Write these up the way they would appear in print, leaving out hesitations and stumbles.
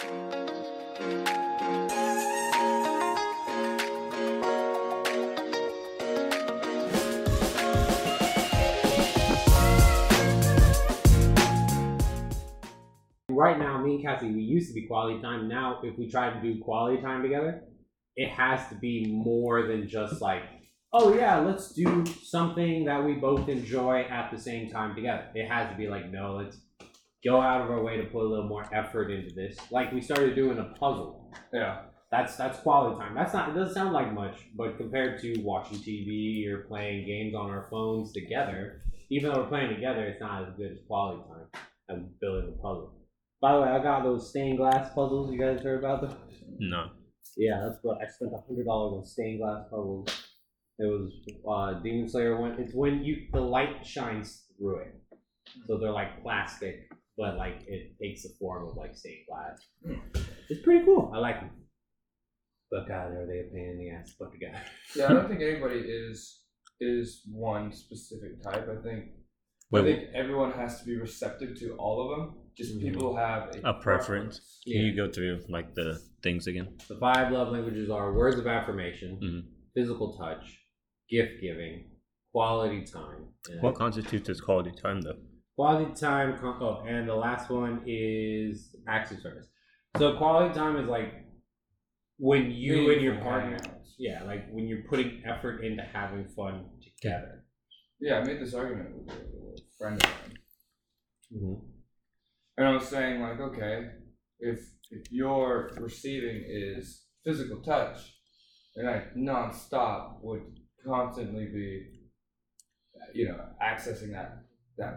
Right now, me and Cassie, we used to be quality time. Now, if we try to do quality time together, it has to be more than just like, oh yeah, let's do something that we both enjoy at the same time together. It has to be like, no, let's go out of our way to put a little more effort into this. Like we started doing a puzzle. Yeah. That's quality time. It doesn't sound like much, but compared to watching TV or playing games on our phones together, even though we're playing together, it's not as good as quality time as building a puzzle. By the way, I got those stained glass puzzles. You guys heard about those? No. Yeah, that's what I spent $100 on stained glass puzzles. It was Demon Slayer one. It's when the light shines through it, so they're like plastic, but like it takes the form of like stained glass. It's pretty cool. I like them. But God, are they a pain in the ass to put together? Yeah, I don't think anybody is one specific type. I think everyone has to be receptive to all of them. Just people have a preference. Can you go through like the things again? The 5 love languages are words of affirmation, physical touch, gift giving, quality time. What constitutes as quality time though? Quality time, and the last one is acts of service. So quality time is like when you and your partner, like when you're putting effort into having fun together. Yeah, I made this argument with a friend of mine. And I was saying, like, okay, if your receiving is physical touch, and I nonstop would constantly be, accessing that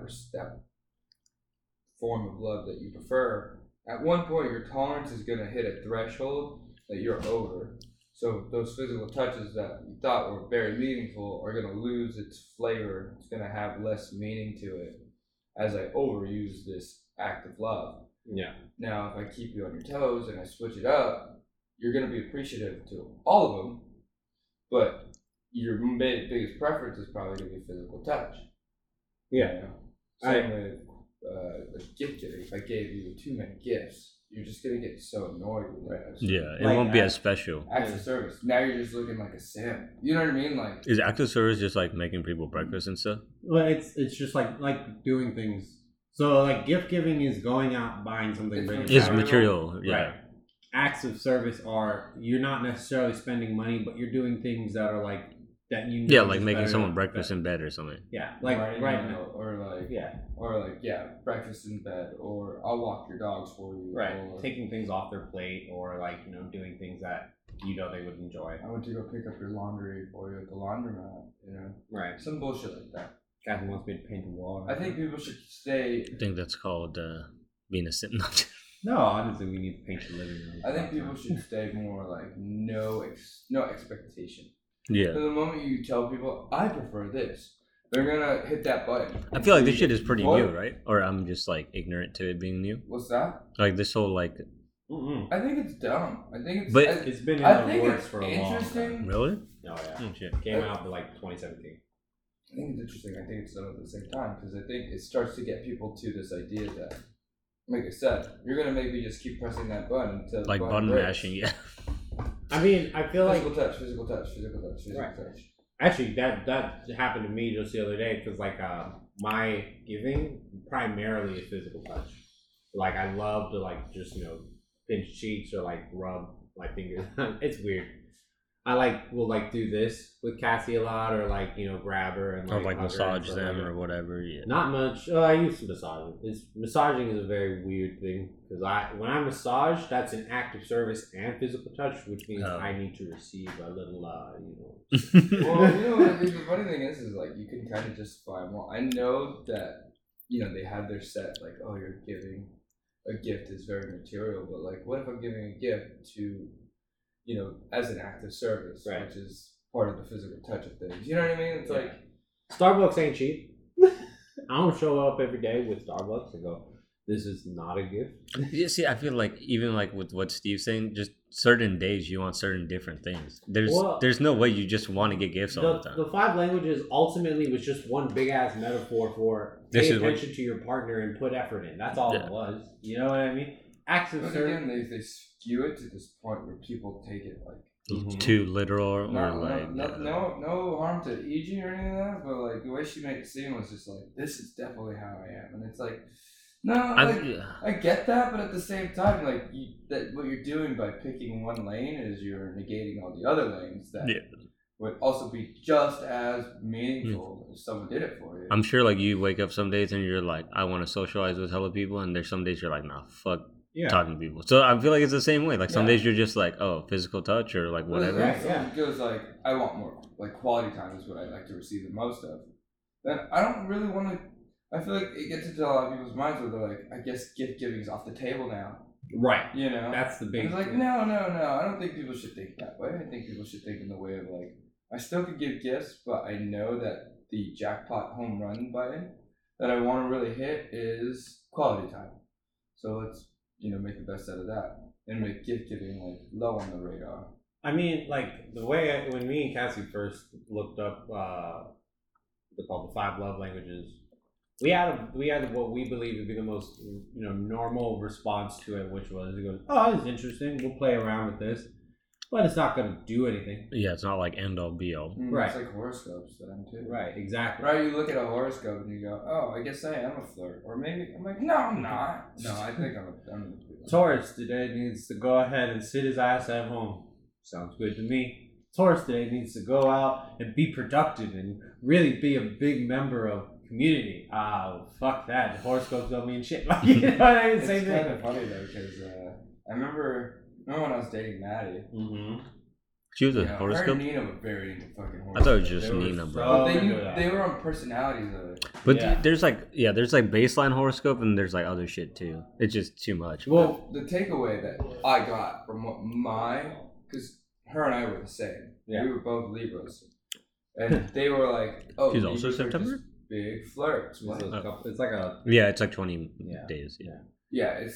form of love that you prefer, at one point your tolerance is going to hit a threshold that you're over. So those physical touches that you thought were very meaningful are going to lose its flavor. It's going to have less meaning to it as I overuse this act of love. Yeah. Now, if I keep you on your toes and I switch it up, you're going to be appreciative to all of them, but your biggest preference is probably going to be physical touch. Yeah. Same with gift giving. If I gave you too many gifts, you're just going to get so annoyed with that. Yeah, it won't be as special. Acts of service. Now you're just looking like a simp. You know what I mean? Like, is acts of service just like making people breakfast and stuff? Well, it's just like doing things. So like gift giving is going out buying something. It's material, yeah. Right. Acts of service are you're not necessarily spending money, but you're doing things that are like that you. Yeah, like making someone breakfast in bed or something. Yeah, like breakfast in bed, or I'll walk your dogs for you. Right, or taking things off their plate, or like doing things that they would enjoy. I went to go pick up your laundry for you at the laundromat. Right, some bullshit like that. Kathy wants me to paint the wall. I think people should stay. I think that's called being a simp. No, honestly, we need to paint the living room. I think people should stay more like no expectation. Yeah. So the moment you tell people, I prefer this, they're gonna hit that button. I feel like this shit is pretty new, right? Or I'm just like ignorant to it being new. What's that? Like this whole like. I think it's dumb. I think it's. But it's been in the works for a long time. Really? Oh yeah. Oh, shit. Came out in like 2017. I think it's interesting. I think it's done at the same time because I think it starts to get people to this idea that, like I said, you're gonna maybe just keep pressing that button until like button mashing, yeah. I mean, I feel physical touch. Actually, that happened to me just the other day because like my giving primarily is physical touch. Like I love to like just pinch cheeks or like rub my fingers. It's weird. I will do this with Cassie a lot, or grab her and or massage them or whatever. Yeah. Not much. I used to massage. Massaging is a very weird thing because when I massage, that's an act of service and physical touch, which means I need to receive a little, Well, the funny thing is like you can kind of justify. Well, I know that they have their set like, oh, you're giving a gift is very material, but like, what if I'm giving a gift to as an act of service, right, which is part of the physical touch of things. You know what I mean? It's like Starbucks ain't cheap. I don't show up every day with Starbucks and go, this is not a gift. Yeah, see, I feel like even like with what Steve's saying, just certain days you want certain different things. There's no way you just want to get gifts all the time. The 5 languages ultimately was just one big ass metaphor for pay attention to your partner and put effort in. That's all it was. You know what I mean? acts of But service. again, they skew it to this point where people take it like too literal or no harm to EG or any of that, but like the way she made it seem was just like, this is definitely how I am, and it's like, no, I get that, but at the same time, like that what you're doing by picking one lane is you're negating all the other lanes that would also be just as meaningful if someone did it for you. I'm sure like you wake up some days and you're like, I want to socialize with hella people, and there's some days you're like, nah, fuck. Yeah. Talking to people, so I feel like it's the same way. Like some days you're just like, oh, physical touch or like whatever. It goes like, I want more like quality time is what I like to receive the most of. Then I don't really want to. I feel like it gets into a lot of people's minds where they're like, I guess gift giving is off the table now. Right. You know, that's the big. It's like no. I don't think people should think that way. I think people should think in the way of like, I still could give gifts, but I know that the jackpot home run button that I want to really hit is quality time. So let's make the best out of that and make gift giving like low on the radar. I mean, like the way when me and Cassie first looked up they're called the 5 love languages, we had what we believe would be the most normal response to it, which was it goes, oh, this is interesting, we'll play around with this, but it's not going to do anything. Yeah, it's not like end all be all. Right. It's like horoscopes then too. Right, exactly. Right, you look at a horoscope and you go, oh, I guess I am a flirt. Or maybe I'm like, no, I'm not. No, I think I'm Taurus today needs to go ahead and sit his ass at home. Sounds good to me. Taurus today needs to go out and be productive and really be a big member of community. Fuck that. Horoscopes don't mean shit. You know what I mean? It's kind of funny though, because I remember when I was dating Maddie. Mm-hmm. She was a horoscope? Her and Nina were very into fucking horoscopes. I thought it was just Nina, bro. They were on personalities of it. But there's like baseline horoscope and there's like other shit too. It's just too much. Well, the takeaway that I got from because her and I were the same. Yeah. We were both Libras. And they were like, oh, she's also September? Big flirts. It's like a... Yeah, it's like 20 days. Yeah. Yeah, it's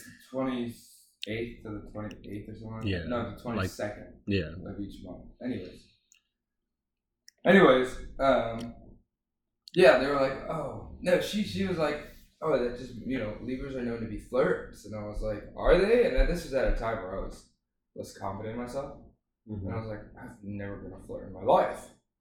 28th to the 28th or something. Yeah. No, the 22nd. Of each month. Anyways, they were like, oh no, she was like, oh, that just Libras are known to be flirts, and I was like, are they? And this was at a time where I was less confident in myself, and I was like, I've never been a flirt in my life.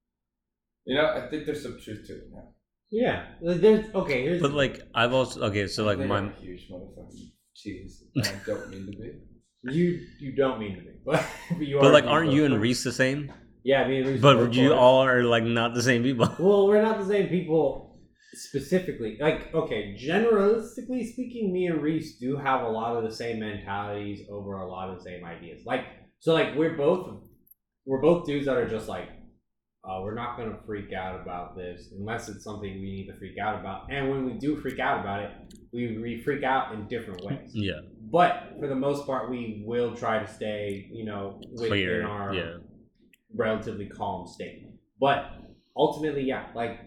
I think there's some truth to it now. Yeah, here's. But like I've also so like my huge motherfucking cheese. I don't mean to be. You don't mean to be, but you are. But like, aren't you and Reese the same? Yeah, me and Reese. But you all are like not the same people. Well, we're not the same people specifically. Like, okay, generalistically speaking, me and Reese do have a lot of the same mentalities over a lot of the same ideas. Like, so like we're both dudes that are just like, we're not gonna freak out about this unless it's something we need to freak out about. And when we do freak out about it, we freak out in different ways. Yeah. But for the most part, we will try to stay, within our relatively calm state. But ultimately, like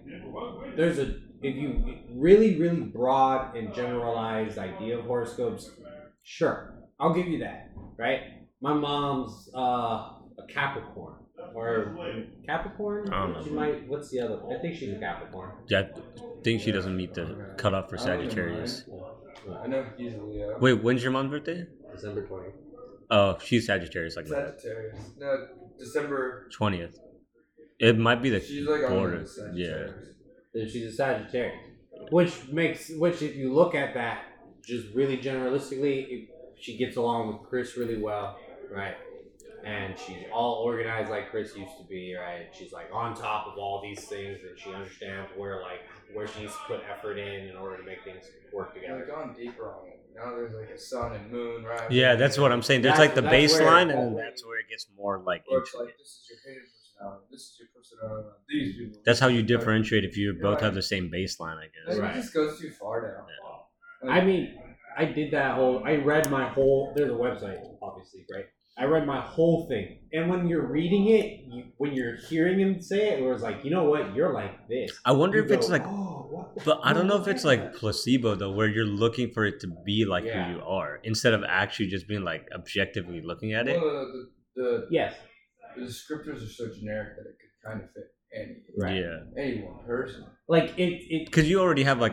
if you really, really broad and generalized idea of horoscopes, sure, I'll give you that, right? My mom's a Capricorn. Or Capricorn? I don't know. What's the other? I think she's a Capricorn. Yeah, I think she doesn't meet the cutoff for Sagittarius. I know he's a Leo. Wait, when's your mom's birthday? December 20th. Oh, she's Sagittarius, like Sagittarius. No, December 20th. It might be the she's like border. Yeah. She's a Sagittarius, which if you look at that just really generalistically, she gets along with Chris really well, right? And she's all organized like Chris used to be, right? She's like on top of all these things, and she understands where she needs to put effort in order to make things work together. I've gone deeper on it. Now there's like a sun and moon, right? Yeah, that's what I'm saying. There's like the baseline, and that's where it gets more like. Or it's like, this is your hidden personality. This is your personality. These people. That's how you differentiate if you both have the same baseline, I guess. It just goes too far now. Yeah. I mean, I did that whole. I read my whole. There's a website, obviously, right? I read my whole thing, and when you're reading it, when you're hearing him say it, it was like, you know what, you're like this. I wonder if it's like, but I don't know if it's like placebo though, where you're looking for it to be like who you are instead of actually just being like objectively looking at it. Well, the descriptors are so generic that it could kind of fit any one person. Like it because you already have like a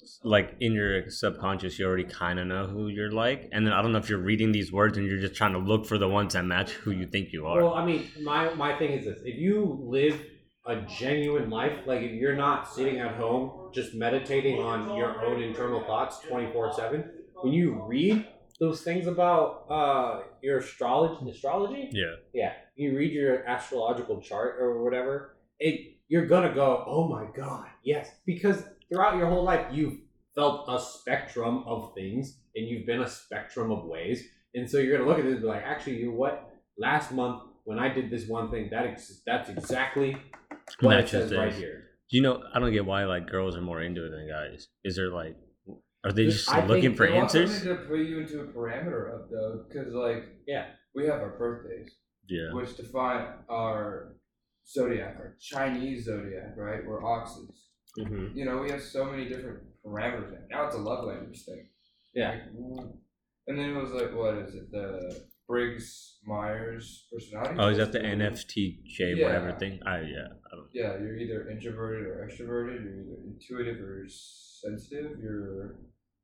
like in your subconscious, you already kind of know who you're like, and then I don't know if you're reading these words and you're just trying to look for the ones that match who you think you are. Well, I mean, my thing is this: if you live a genuine life, like if you're not sitting at home just meditating on your own internal thoughts 24/7, when you read those things about your astrology, Yeah. you read your astrological chart or whatever, you're gonna go, oh my god, yes, because throughout your whole life you've felt a spectrum of things and you've been a spectrum of ways, and so you're gonna look at this and be like, actually, you know what? Last month when I did this one thing, that's exactly what it says right here. Do you know? I don't get why like girls are more into it than guys. Is there like, are they just I looking think for They also answers? need to put you into a parameter of though, because like we have our birthdays, Yeah. which define our zodiac, our Chinese zodiac, right? We're oxes. Mm-hmm. You know, we have so many different parameters. Now it's a love language thing. Yeah. Like, and then it was like, what is it? The Briggs Myers personality. Oh, is that test? the NFTJ whatever thing? I don't. Yeah, you're either introverted or extroverted. You're either intuitive or sensitive. You're,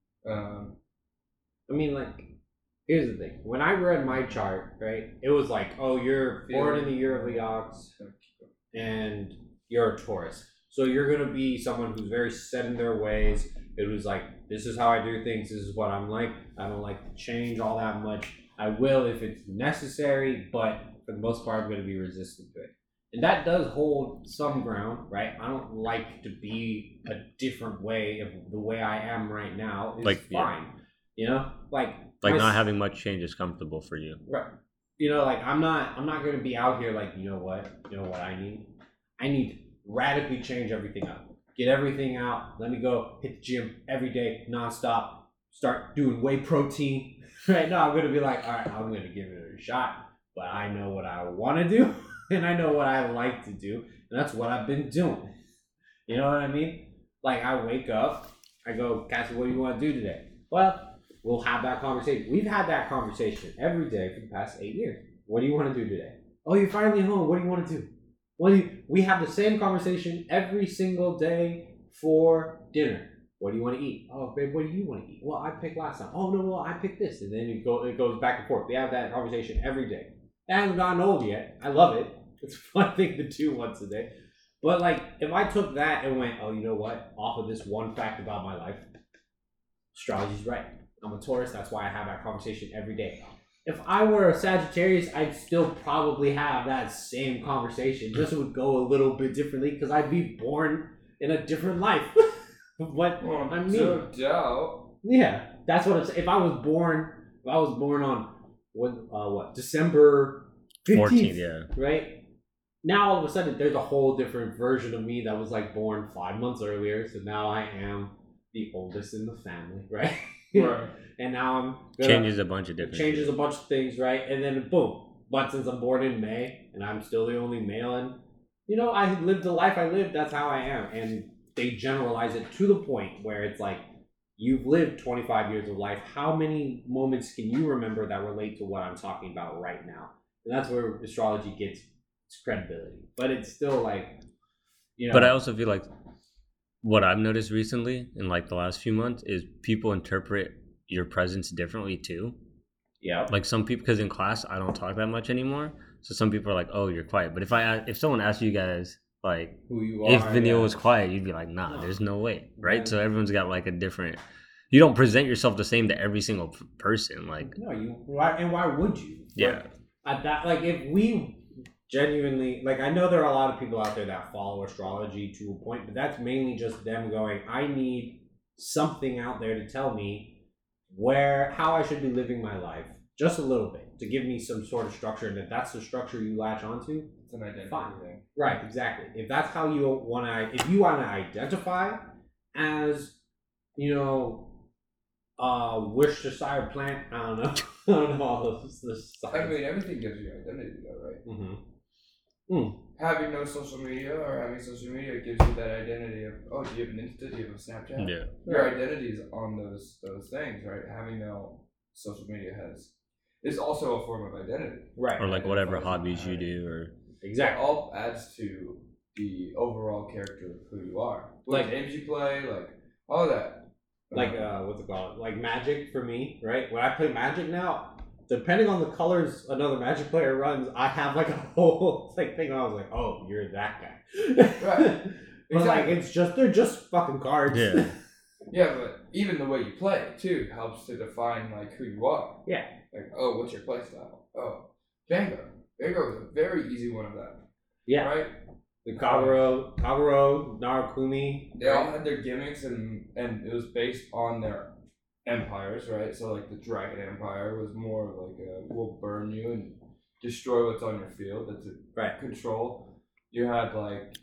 I mean, like, here's the thing. When I read my chart, right, it was like, oh, you're born in the year of the ox, and you're a Taurus. So you're going to be someone who's very set in their ways. It was like, this is how I do things. This is what I'm like. I don't like to change all that much. I will if it's necessary, but for the most part, I'm going to be resistant to it. And that does hold some ground, right? I don't like to be a different way of the way I am right now. It's Like, fine. You know? Like not having much change is comfortable for you. Right. You know, like I'm not going to be out here like, you know what I need? I need to radically change everything up. Get everything out. Let me go hit the gym every day, nonstop. Start doing whey protein. Right now, I'm going to be like, all right, I'm going to give it a shot. But I know what I want to do, and I know what I like to do, and that's what I've been doing. You know what I mean? Like, I wake up, I go, Cassie, what do you want to do today? Well, we'll have that conversation. We've had that conversation every day for the past 8 years. What do you want to do today? Oh, you're finally home. What do you want to do? We have the same conversation every single day for dinner. What do you want to eat? Oh, babe, what do you want to eat? Well, I picked last time. Oh, no, well, I picked this. And then it goes back and forth. We have that conversation every day. It hasn't gotten old yet. I love it. It's a fun thing to do once a day. But, like, if I took that and went, oh, you know what? Off of this one fact about my life, astrology's right. I'm a Taurus. That's why I have that conversation every day. If I were a Sagittarius, I'd still probably have that same conversation. Just it would go a little bit differently because I'd be born in a different life. What I mean, no doubt. Yeah, that's what it's. If I was born on what December 15th, yeah, right? Now all of a sudden there's a whole different version of me that was like born 5 months earlier. So now I am the oldest in the family, right? Right. And now I'm changes a bunch of different. Changes a bunch of things, right? And then boom. But since I'm born in May and I'm still the only male, and you know I lived the life I lived. That's how I am, and they generalize it to the point where it's like, you've lived 25 years of life. How many moments can you remember that relate to what I'm talking about right now? And that's where astrology gets its credibility. But it's still like, you know. But I also feel like what I've noticed recently in like the last few months is people interpret your presence differently too. Yeah. Like some people, because in class I don't talk that much anymore. So some people are like, "Oh, you're quiet." But if someone asks you guys, like, who you if are, Vanille was quiet, you'd be like, nah, there's no way, right? Yeah. So everyone's got like a different. You don't present yourself the same to every single person, like. No, why would you? Yeah. At that, like, if we genuinely, like, I know there are a lot of people out there that follow astrology to a point, but that's mainly just them going, I need something out there to tell me how I should be living my life, just a little bit, to give me some sort of structure, and if that's the structure you latch onto, it's an identity thing. Right, exactly. If that's how you want to, if you want to identify as, you know, Worcestershire plant, I don't know all this. I mean, everything gives you identity, though, right? Mm-hmm. Having no social media or having social media gives you that identity of, oh, do you have an Insta? Do you have a Snapchat? Yeah. Your identity is on those things, right? Having no social media is also a form of identity, right? Or like whatever hobbies you do, or exactly, it all adds to the overall character of who you are. What games you play, like all that. like what's it called? Like Magic for me, right? When I play Magic now, depending on the colors another Magic player runs, I have like a whole like thing. I was like, oh, you're that guy, Right? But like they're just fucking cards. Yeah. Yeah, but even the way you play too helps to define like who you are. Yeah. Like, oh, what's your play style? Oh, Vanguard. Vanguard was a very easy one of them. Yeah. Right? The Kagero, Narukami. They all had their gimmicks and it was based on their empires, right? So like the Dragon Empire was more of like we'll burn you and destroy what's on your field. That's a Right. control. You had like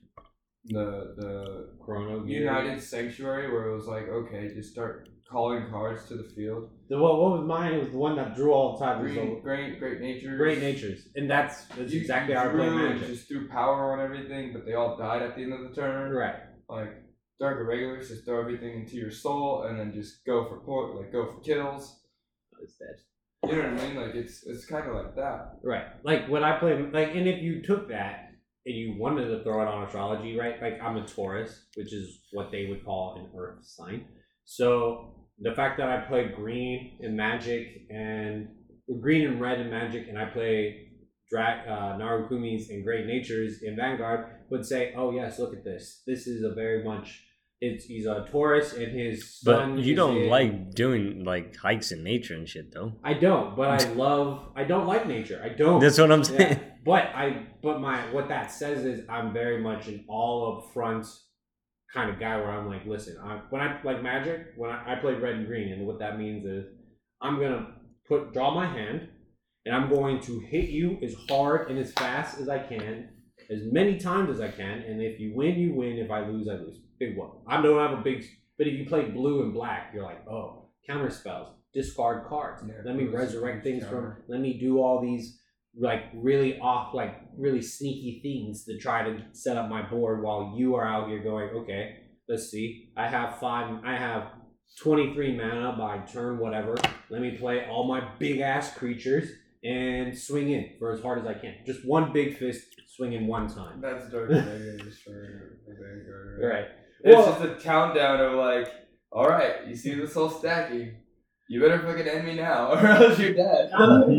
the Chrono United Sanctuary where it was like, okay, just start calling cards to the field. What was mine? It was the one that drew all the time. Great natures. Great natures, and that's exactly how I play Magic. Just threw power on everything, but they all died at the end of the turn. Right. Like Dark Irregulars, just throw everything into your soul and then just go for kills. It's dead. You know what I mean? Like it's kind of like that. Right. Like when I play, like, and if you took that and you wanted to throw it on astrology, right? Like I'm a Taurus, which is what they would call an Earth sign. So the fact that I play green in Magic and green and red in Magic, and I play Narukumis and Great Natures in Vanguard would say, "Oh yes, look at this. This is a very much. He's a Taurus, and his son." But you don't like doing like hikes in nature and shit, though. I don't, but I don't like nature. I don't. That's what I'm saying. Yeah. What that says is I'm very much an all up front kind of guy where I'm like, listen, when I like Magic, when I play red and green, and what that means is I'm gonna draw my hand, and I'm going to hit you as hard and as fast as I can, as many times as I can, and if you win, you win. If I lose, I lose. Big one. I don't have a big, but if you play blue and black, you're like, oh, counter spells, discard cards. Yeah, let me resurrect things let me do all these like really sneaky things to try to set up my board while you are out here going, okay, let's see. I have 23 mana by turn, whatever. Let me play all my big ass creatures and swing in for as hard as I can. Just one big fist swing in one time. That's Dark Irregulars for Vanguard, right? Right. It's just a countdown of like, all right, you see this whole stacking. You better fucking end me now, or else you're dead.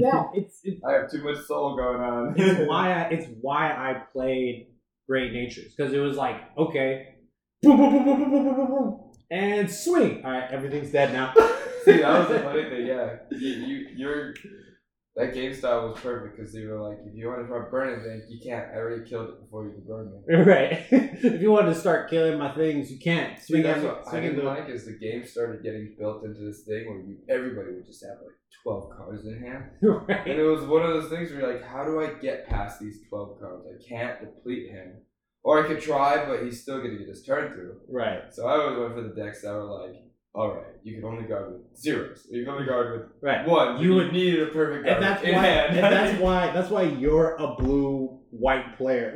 I have too much soul going on. It's why I played Great Natures, because it was like, okay, boom, boom, boom, boom, boom, boom, boom, boom, boom, and swing. All right, everything's dead now. See, that was the funny thing. Yeah, you're that game style was perfect because they were like, if you want to start burning things, you can't. I already killed it before you could burn it. Right. If you wanted to start killing my things, you can't. That's what I didn't like is the game started getting built into this thing where everybody would just have like 12 cards in hand. Right. And it was one of those things where you're like, how do I get past these 12 cards? I can't deplete him. Or I could try, but he's still going to get his turn through. Right. So I always went for the decks that were like, all right, you can only guard with zeros. You can only guard with one. You would need a perfect guard in hand. And that's why you're a blue-white player.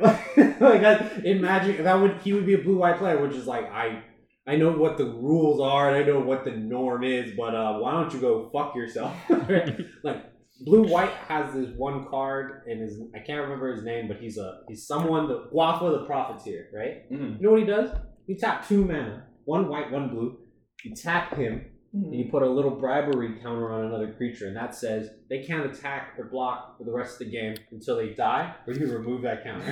In Magic, he would be a blue-white player, which is like I know what the rules are and I know what the norm is, but why don't you go fuck yourself? Like blue-white has this one card, and I can't remember his name, but he's someone, the Guafa the Profiteer, right? Mm-hmm. You know what he does? He taps 2 mana, 1 white, 1 blue. You tap him, and you put a little bribery counter on another creature, and that says they can't attack or block for the rest of the game until they die, or you remove that counter.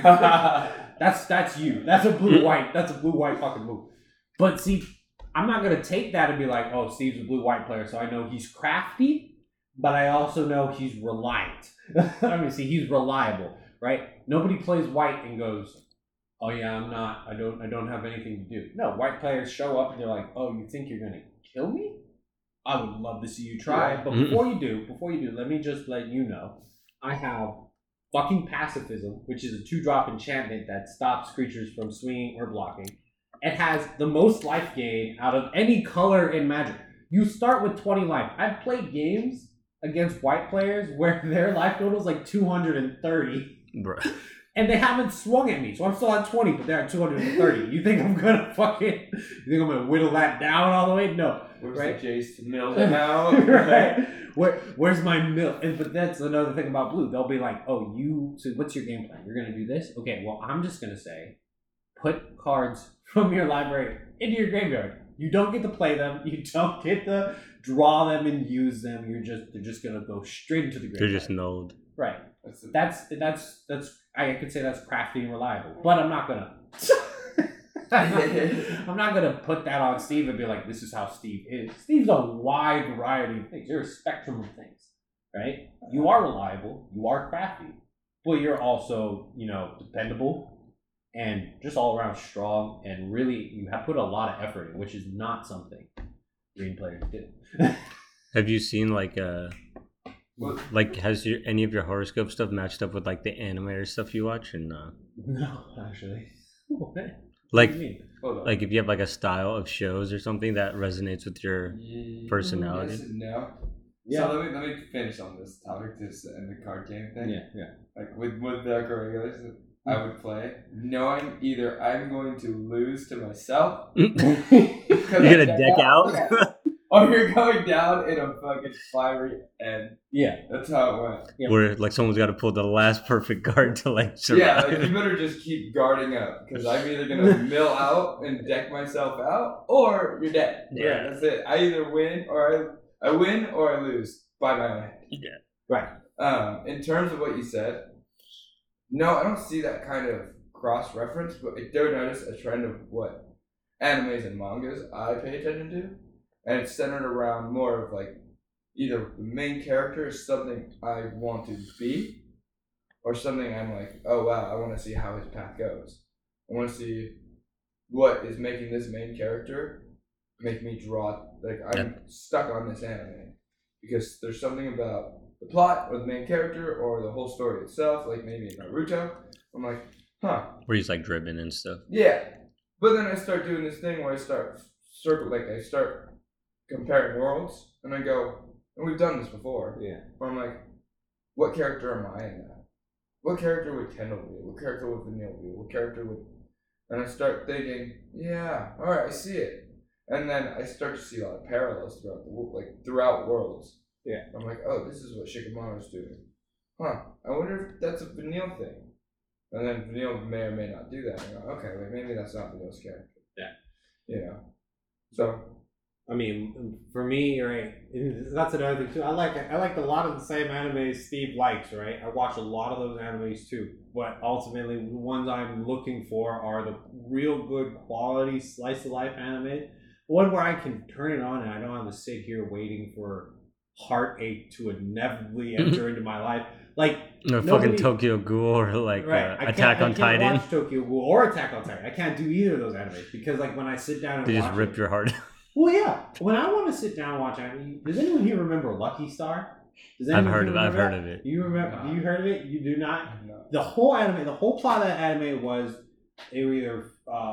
That's you. That's a blue-white. That's a blue-white fucking move. But see, I'm not gonna take that and be like, oh, Steve's a blue-white player, so I know he's crafty, but I also know he's reliant. He's reliable, right? Nobody plays white and goes, oh yeah, I don't have anything to do. No, white players show up and they're like, oh, you think you're gonna kill me? I would love to see you try. But before you do, let me just let you know, I have fucking Pacifism, which is a 2-drop enchantment that stops creatures from swinging or blocking. It has the most life gain out of any color in Magic. You start with 20 life. I've played games against white players where their life total is like 230. Bruh. And they haven't swung at me, so I'm still at 20, but they're at 230. You think I'm gonna whittle that down all the way? No. Where's right? the Jace to mill them out? Right. Where's my mill? But that's another thing about blue. They'll be like, oh, so what's your game plan? You're gonna do this? Okay, well, I'm just gonna say, put cards from your library into your graveyard. You don't get to play them. You don't get to draw them and use them. They're just gonna go straight into the graveyard. They're just nulled. Right. That's I could say that's crafty and reliable, but I'm not gonna. I'm not gonna put that on Steve and be like, "This is how Steve is." Steve's a wide variety of things. You're a spectrum of things, right? You are reliable. You are crafty, but you're also, dependable and just all around strong. And really, you have put a lot of effort in, which is not something green players do. Have you seen has any of your horoscope stuff matched up with the anime or stuff you watch? And No, actually. What? Like, What do you mean? if you have a style of shows or something that resonates with your personality. Yes and no. Yeah. So let me finish on this topic, just and the card game thing. Yeah. Like with the regulars I would play, knowing either I'm going to lose to myself, You're gonna deck out. or you're going down in a fucking fiery end. Yeah. That's how it went. Yeah. Where someone's got to pull the last perfect card to survive. Yeah, you better just keep guarding up, because I'm either gonna mill out and deck myself out, or you're dead. Yeah. That's it. I either win or I win or I lose by my own hand. Yeah. Right. In terms of what you said, no, I don't see that kind of cross reference, but I do notice a trend of what animes and mangas I pay attention to, and it's centered around more of either the main character is something I want to be, or something I'm like, oh wow, I want to see how his path goes. I want to see what is making this main character make me draw. I'm stuck on this anime because there's something about the plot or the main character or the whole story itself, like maybe in Naruto. I'm like, huh. Where he's driven and stuff. Yeah. But then I start doing this thing where I start comparing worlds, and I go, and we've done this before. Yeah. Where I'm like, what character am I in that? What character would Kendall be? What character would Vanille be? What character would... And I start thinking, yeah, alright, I see it. And then I start to see a lot of parallels throughout worlds. Yeah. I'm like, oh, this is what Shikamaru's doing. Huh, I wonder if that's a Vanille thing. And then Vanille may or may not do that. And I go, okay, wait, maybe that's not Vanille's character. Yeah. So... I mean, for me, right, that's another thing too. I like a lot of the same animes Steve likes, right? I watch a lot of those animes too. But ultimately, the ones I'm looking for are the real good quality slice of life anime. One where I can turn it on and I don't have to sit here waiting for heartache to inevitably enter into my life. Fucking Tokyo Ghoul or Attack on Titan. I can't watch Tokyo Ghoul or Attack on Titan. I can't do either of those animes because when I sit down and they watch just rip your heart out. Well, yeah. When I want to sit down and watch anime, does anyone here remember Lucky Star? I've heard of it. You remember? No. You heard of it? You do not. No. The whole plot of that anime was they were either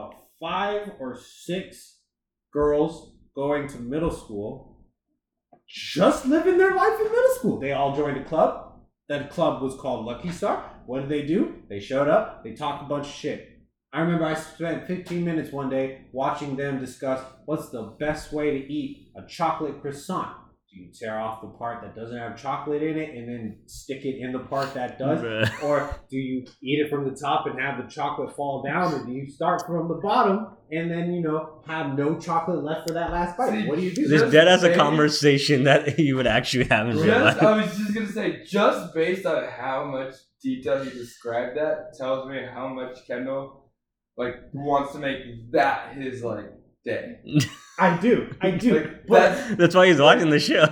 5 or 6 girls going to middle school, just living their life in middle school. They all joined a club. That club was called Lucky Star. What did they do? They showed up. They talked a bunch of shit. I remember I spent 15 minutes one day watching them discuss what's the best way to eat a chocolate croissant. Do you tear off the part that doesn't have chocolate in it and then stick it in the part that does? Or do you eat it from the top and have the chocolate fall down? Or do you start from the bottom and then, have no chocolate left for that last bite? What do you do? This dead as a conversation that you would actually have in real life. I was just going to say, just based on how much detail he described that, tells me how much Kendall... wants to make that his day. I do. That's why he's watching the show.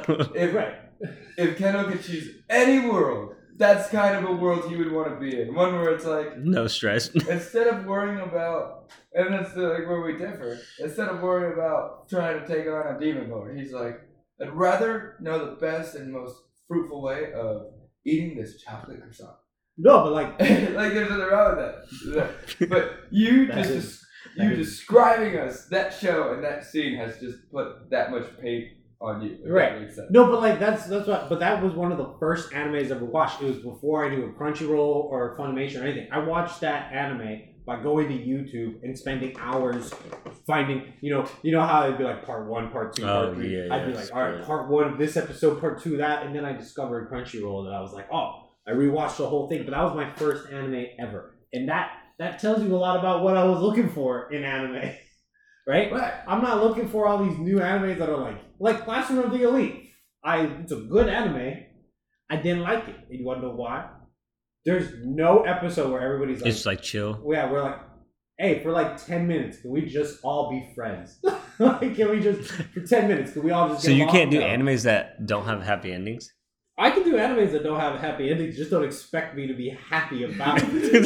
If Kendall could choose any world, that's kind of a world he would want to be in. One where it's no stress. Instead of worrying about, and that's where we differ. Instead of worrying about trying to take on a demon lord, he's like, I'd rather know the best and most fruitful way of eating this chocolate croissant. No, but there's nothing wrong with that. But you describing us that show and that scene has just put that much paint on you. Right. That makes sense. No, but that's what. But that was one of the first animes I ever watched. It was before I knew of Crunchyroll or Funimation or anything. I watched that anime by going to YouTube and spending hours finding. You know how it'd be part 1, part 2, part 3. Yeah, I'd be all right, part 1 of this episode, part 2 of that, and then I discovered Crunchyroll and I was like, oh. I rewatched the whole thing, but that was my first anime ever. And that tells you a lot about what I was looking for in anime. right? I'm not looking for all these new animes that are like Classroom of the Elite. It's a good anime. I didn't like it. And you want to know why? There's no episode where everybody's like... It's like chill. Yeah, we're like, hey, for like 10 minutes, can we just all be friends? Like, can we just... For 10 minutes, can we all just So you can't do animes that don't have happy endings? I can do animes that don't have a happy ending. Just don't expect me to be happy about it.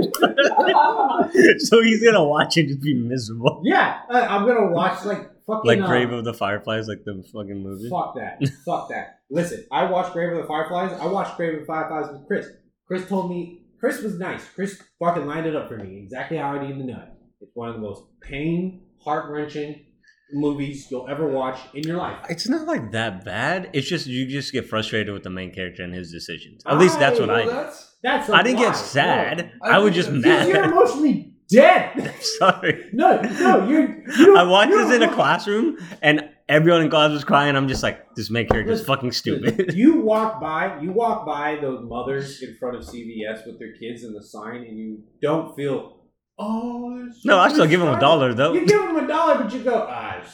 So he's gonna watch it and just be miserable. Yeah, I'm gonna watch like fucking like Grave of the Fireflies, like the fucking movie. Fuck that. Fuck that. Listen, I watched Grave of the Fireflies. I watched Grave of the Fireflies with Chris. Chris told me Chris was nice. Chris fucking lined it up for me exactly how I need to know it. It's one of the most heart-wrenching movies you'll ever watch in your life. It's not like that bad. It's just you just get frustrated with the main character and his decisions. At least that's what I did. That's I didn't get sad. No. I was just mad. You're emotionally dead. Sorry. No, you. I watched this in a classroom and everyone in class was crying. I'm just like, this main character is fucking stupid. You walk by those mothers in front of CVS with their kids in the sign, and you don't feel. Oh, no, I still give them $1 though. You give them $1, but you go,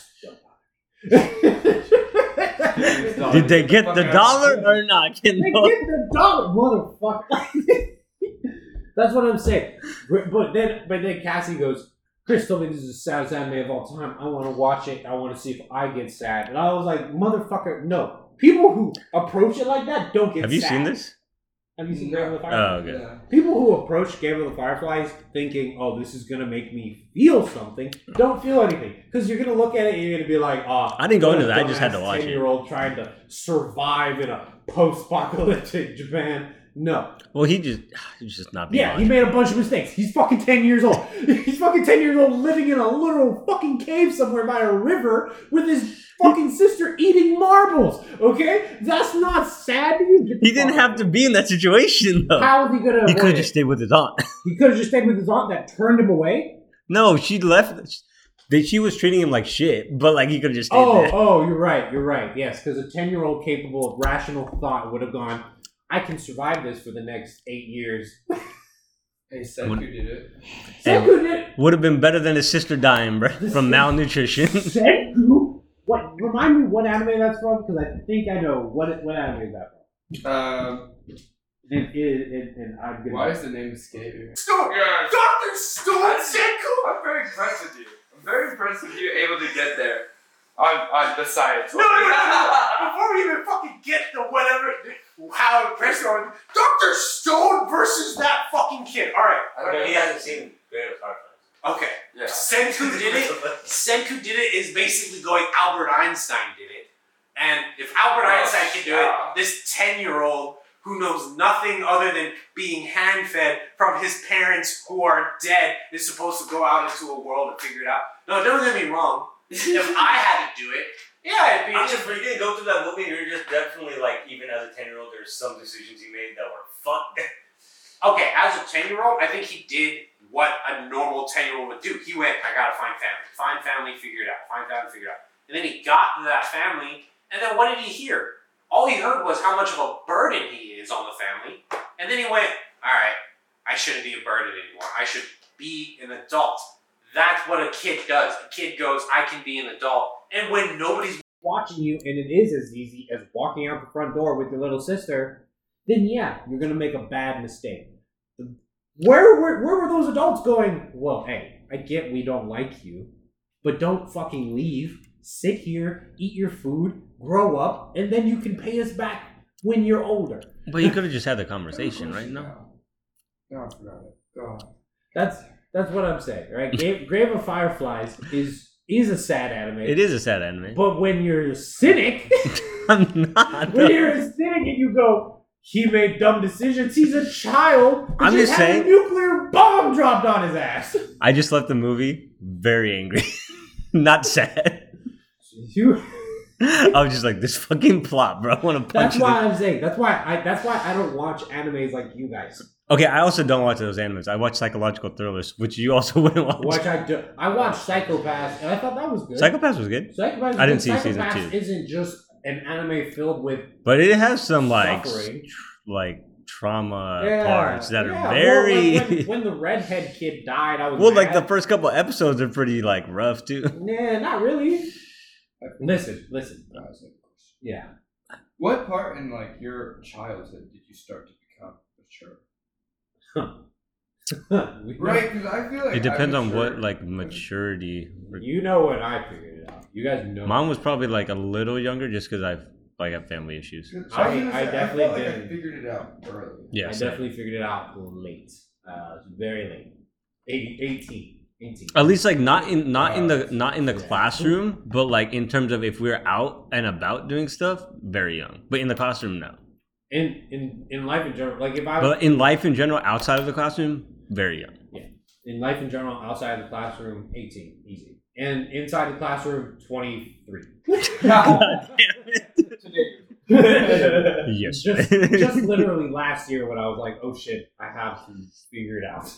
Did they get the dollar or not? They get the dollar, motherfucker. That's what I'm saying. But then Cassie goes, Chris told me this is the saddest anime of all time. I want to watch it. I want to see if I get sad. And I was like, motherfucker, no. People who approach it like that don't get sad. Have you seen this? Have you seen Grave of the Fireflies? Oh, okay. Yeah. People who approach Grave of the Fireflies thinking, oh, this is going to make me feel something, don't feel anything. Because you're going to look at it and you're going to be like, oh. I didn't go into that. I just had to watch it. 10-year-old trying to survive in a post-apocalyptic Japan. No. Well, he's just not being he made a bunch of mistakes. He's fucking 10 years old. He's fucking 10 years old living in a literal fucking cave somewhere by a river with his fucking sister eating marbles. Okay? That's not sad. He didn't have to be in that situation, though. How was he going to avoid He could have just stayed with his aunt. He could have just stayed with his aunt that turned him away? No, she left. She was treating him like shit, but like he could have just stayed there. Oh, you're right. Yes, because a 10-year-old capable of rational thought would have gone, I can survive this for the next 8 years. Hey, Senku did it. Senku did it. Would have been better than his sister dying, bro, from malnutrition. Senku? What? Remind me what anime that's from, because I think I know what anime is that from. And I'm gonna. Why is the name escape me? Stone! Yeah. Dr. Stone Senku! I'm very impressed with you. I'm very impressed with you able to get there on the science. No. Before we even fucking get to whatever, how impressed you are, Dr. Stone versus that fucking kid. Alright. He hasn't seen Grave of the Fireflies. Okay. Yeah. Senku did it. Senku did it is basically going Albert Einstein did it. And if Albert Einstein can do it, this 10-year-old who knows nothing other than being hand-fed from his parents who are dead is supposed to go out into a world and figure it out. No, don't get me wrong. If I had to do it, yeah, it'd be I'm just you didn't go through that movie. You're just definitely like, even as a 10-year-old, there's some decisions he made that were fucked. Okay, as a 10-year-old, I think he did what a normal 10-year-old would do. He went, I gotta find family, figure it out, And then he got to that family, and then what did he hear? All he heard was how much of a burden he is on the family. And then he went, alright, I shouldn't be a burden anymore. I should be an adult. That's what a kid does. A kid goes, I can be an adult. And when nobody's watching you, and it is as easy as walking out the front door with your little sister, then yeah, you're going to make a bad mistake. Where were those adults going, well, hey, I get we don't like you, but don't fucking leave. Sit here, eat your food, grow up, and then you can pay us back when you're older. But you could have just had the conversation, right? No, I forgot it. God. That's what I'm saying, right? Grave of Fireflies is a sad anime. It is a sad anime. But when you're a cynic, I'm not. when you're a cynic and you go, he made dumb decisions. He's a child. I'm just saying, a nuclear bomb dropped on his ass. I just left the movie very angry, not sad. I was just like, this fucking plot, bro. I want to punch. That's why I'm saying. That's why I don't watch animes like you guys. Okay, I also don't watch those animes. I watch psychological thrillers, which you also wouldn't watch. I watched Psycho-Pass, and I thought that was good. Psycho-Pass was good. Psycho-Pass. I didn't see season Psycho-Pass 2. Isn't just an anime filled with. But it has some like suffering. like trauma Yeah, parts that are yeah. very. Well, like, when the redhead kid died, I was Well, like mad. the first couple episodes are pretty like rough too. Nah, not really. Listen. Yeah. What part in like your childhood did you start to become mature? Right, because I feel like It depends I'm on what mature. like maturity. You know when I figured it out. You guys know. Mine was probably like a little younger, just because I've like have family issues. 'Cause I was gonna say, definitely felt like I did. figured it out early. Yeah, I same. definitely figured it out late. Very late. 18. At least like not in the Yeah. classroom, but like in terms of if we're out and about doing stuff, very young. But in the classroom, no. In life in general, like if I But in life in general, outside of the classroom, very young. in life in general, outside of the classroom, 18, easy. And inside the classroom, 23. Yes. just literally last year when I was like, oh shit, I have to figure it out.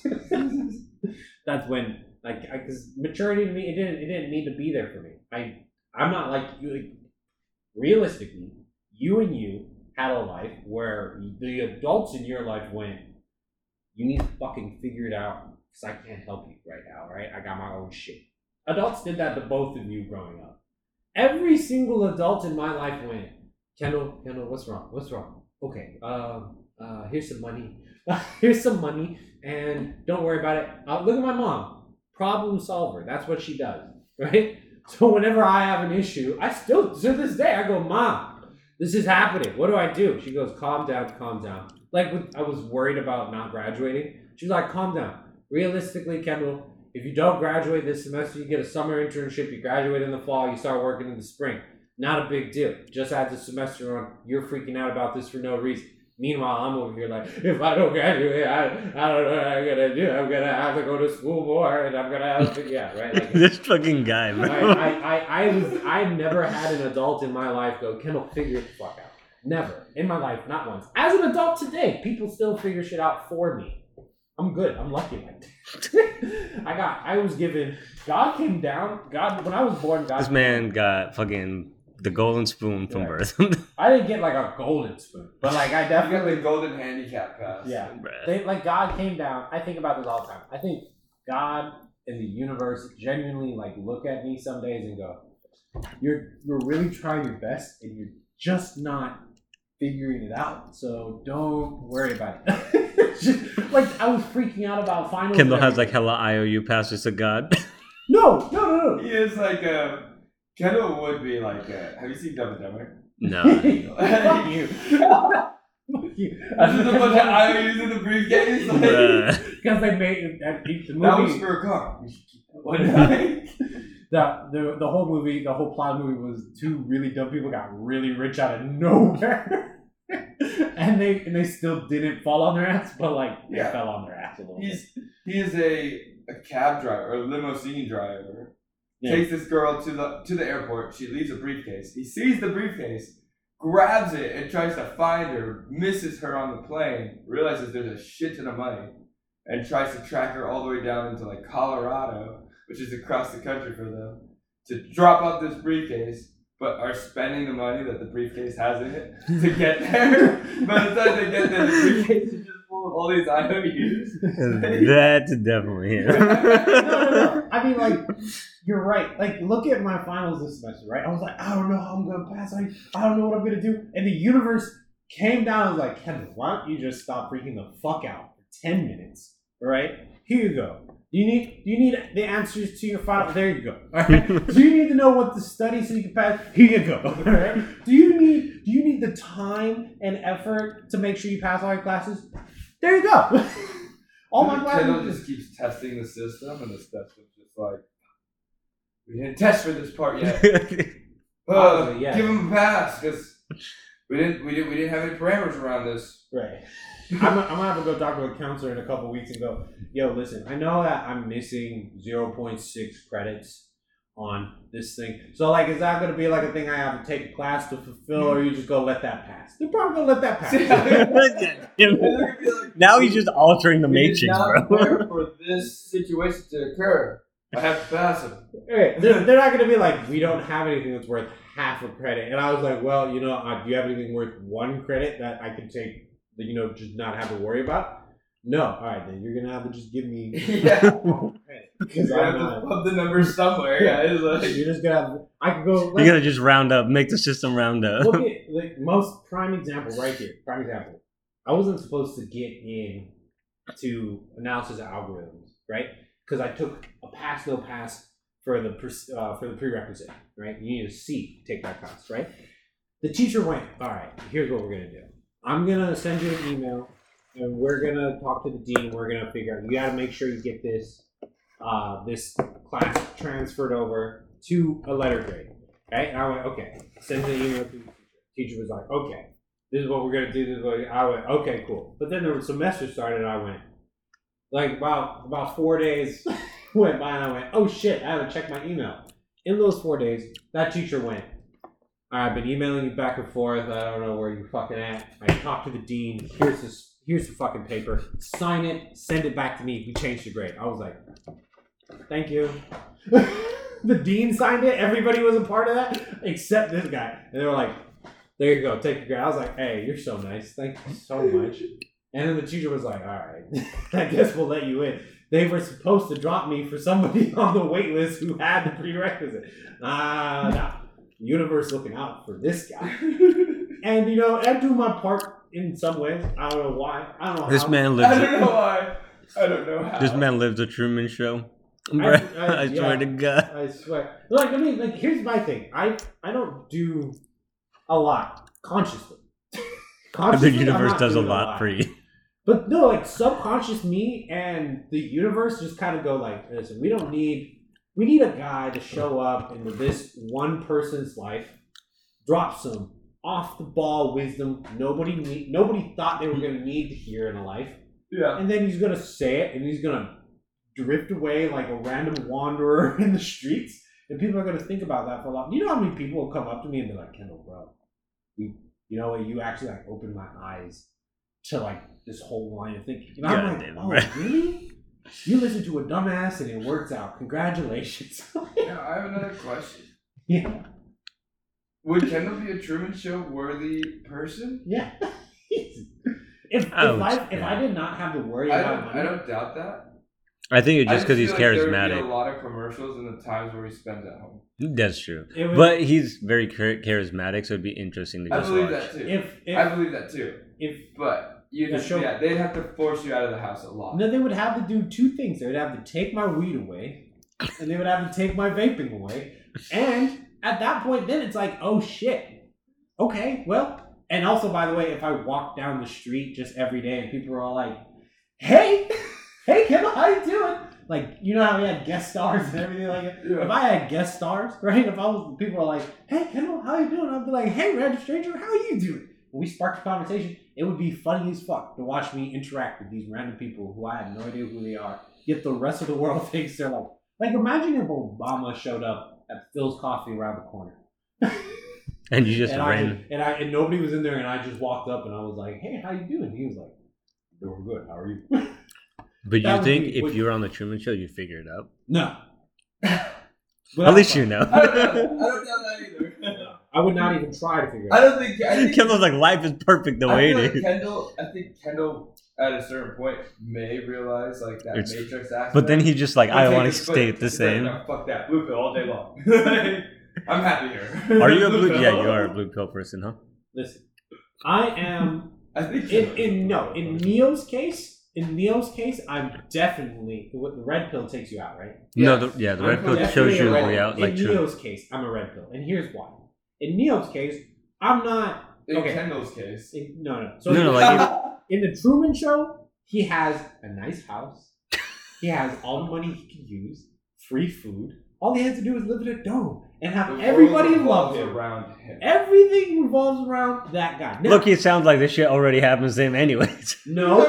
That's when, like, because maturity to me, it didn't need to be there for me. I'm not like you. Like, realistically, you had a life where the adults in your life went, you need to fucking figure it out because I can't help you right now, right? I got my own shit. Adults did that to both of you growing up. Every single adult in my life went, Kendall, what's wrong? Okay, here's some money. Here's some money, and don't worry about it. Look at my mom, problem solver. That's what she does, right? So whenever I have an issue, I still, to this day, I go, Mom, this is happening. What do I do? She goes, calm down. Like, I was worried about not graduating. She's like, calm down. Realistically, Kendall, if you don't graduate this semester, you get a summer internship, you graduate in the fall, you start working in the spring. Not a big deal. Just adds a semester on. You're freaking out about this for no reason. Meanwhile, I'm over here like, if I don't graduate, I don't know what I'm gonna do. I'm gonna have to go to school more, and I'm gonna have to, yeah, right. Like, This fucking guy, bro. I never had an adult in my life go, Kendall, figure it the fuck out. Never in my life, not once. As an adult today, people still figure shit out for me. I'm good. I'm lucky like that. I was given. God came down. God, when I was born, God. This man got fucking the golden spoon from birth. I didn't get like a golden spoon, but like I You got definitely. the golden handicap pass. Yeah. Bruh. They, like God came down. I think about this all the time. I think God and the universe genuinely like look at me some days and go, "You're really trying your best, and you're just not figuring it out. So don't worry about it." Just, like I was freaking out about finals. Kendall and has like everything. hella IOU passes to God. No. He is like Kendall would be like have you seen Dumb and Dumber? No. Fuck you. Fuck you. There's just a bunch of IOUs in the briefcase. Like, Bruh. Because they made the movie. that was for a car. We should keep that one. Right? The whole movie, the whole plot of the movie was two really dumb people got really rich out of nowhere. and they still didn't fall on their ass, but like they Yeah. fell on their ass a little bit. He is a cab driver, or a limousine driver. Yeah. Takes this girl to the airport. She leaves a briefcase. He sees the briefcase, grabs it, and tries to find her. Misses her on the plane. Realizes there's a shit ton of money, and tries to track her all the way down into like Colorado, which is across the country for them, to drop off this briefcase. But are spending the money that the briefcase has in it to get there. By the time they get there, the briefcase is just full of all these IOUs. That's definitely him. No. I mean, like, you're right. Like, look at my finals this semester, right? I was like, I don't know how I'm going to pass. I don't know what I'm going to do. And the universe came down and was like, Kendall, why don't you just stop freaking the fuck out for 10 minutes, all right? Here you go. Do you need the answers to your final? There you go. All right. Do you need to know what to study so you can pass? Here you go. All right. Do you need the time and effort to make sure you pass all your classes? There you go. All my Kendall classes. just keeps testing the system, and the system's just like, we didn't test for this part yet. Honestly, yeah. Give him a pass because we didn't have any parameters around this. Right. I'm gonna have to go talk to a counselor in a couple weeks and go, yo, listen, I know that I'm missing 0.6 credits on this thing. So, like, is that going to be like a thing I have to take a class to fulfill, or you just go let that pass? They're probably going to let that pass. Now he's just altering the We did matrix, not bro. prepare for this situation to occur. I have to pass him. Right. They're not going to be like, we don't have anything that's worth half a credit. And I was like, well, do you have anything worth 1 credit that I could take just not have to worry about? No. All right, then you're gonna have to just give me. Yeah. Because You have to put the numbers somewhere, guys. Like, you're just gonna have. I could go. You gotta just round up, make the system round up. Look at the most prime example right here. Prime example. I wasn't supposed to get in to analysis of algorithms, right? Because I took a pass no pass for the prerequisite, right? You need a C to take that class, right? The teacher went, all right, here's what we're gonna do. I'm gonna send you an email, and we're gonna talk to the dean. We're gonna figure out. You gotta make sure you get this this class transferred over to a letter grade. Okay? And I went, okay. Send the email to the teacher. Teacher was like, okay, this is what we're gonna do. This is what I went, okay, cool. But then the semester started, and I went, like about 4 days went by, and I went, oh shit, I haven't checked my email. In those 4 days, that teacher went, I've been emailing you back and forth. I don't know where you're fucking at. I talked to the dean. Here's the fucking paper. Sign it. Send it back to me. We changed the grade. I was like, thank you. The dean signed it. Everybody was a part of that except this guy. And they were like, there you go. Take your grade. I was like, hey, you're so nice. Thank you so much. And then the teacher was like, all right, I guess we'll let you in. They were supposed to drop me for somebody on the wait list who had the prerequisite. No. Universe looking out for this guy. And, I do my part in some ways. I don't know why. I don't know This how. man lives. I don't know why. I don't know how. This man lives a Truman Show. I I swear to God. I swear. Here's my thing. I don't do a lot consciously. The universe does a lot for you. But no, subconscious me and the universe just kind of go listen, we need a guy to show up into this one person's life, drop some off the ball wisdom nobody thought they were going to need to hear in a life. Yeah. And then he's going to say it, and he's going to drift away like a random wanderer in the streets, and people are going to think about that for a lot. You know how many people will come up to me and be like, Kendall, bro, you know what? You actually opened my eyes to this whole line of thinking. And I'm like, oh, really? You listen to a dumbass and it works out. Congratulations. Now, I have another question. Yeah. Would Kendall be a Truman Show worthy person? Yeah. If I did not have to worry about money, I don't doubt that. I think it's just because he's There would be charismatic. a lot of commercials in the times where he spends at home. That's true. But he's very charismatic, so it'd be interesting to just I believe watch. that too. I believe that too. But they'd have to force you out of the house a lot. No, they would have to do two things. They would have to take my weed away, and they would have to take my vaping away. And at that point, then it's like, oh shit. Okay, well. And also, by the way, if I walk down the street just every day and people are all like, hey, Kendall, how you doing? You know how we had guest stars and everything like that? Yeah. If I had guest stars, right? People are like, hey, Kendall, how you doing? I'd be like, hey, random stranger, how you doing? When we sparked a conversation, it would be funny as fuck to watch me interact with these random people who I have no idea who they are. Yet the rest of the world thinks they're like imagine if Obama showed up at Phil's Coffee around the corner. And you just ran. And nobody was in there, and I just walked up and I was like, hey, how you doing? He was like, doing good, how are you? But you think if you were on the Truman Show, you'd figure it out? No. At least you know. I don't know that either. No. I would not even try to figure it out. I think Kendall's like, life is perfect the way it is. I think Kendall at a certain point may realize that Matrix aspect. But then he just I want to stay the same. No, fuck that. Blue pill all day long. I'm happy here. Are you a blue? Yeah, you are a blue pill person, huh? Listen, I am. I think in Neo's case. In Neo's case, I'm definitely the red pill takes you out, right? No, the red pill shows you the way out. In Neo's case, I'm a red pill, and here's why. In Neo's case, I'm not. In Kendall's case, no. So in the Truman Show, he has a nice house. He has all the money he can use, free food. All he has to do is live in a dome and have everybody love him. Around him. Everything revolves around that guy. Now, look, it sounds like this shit already happens to him anyways. No.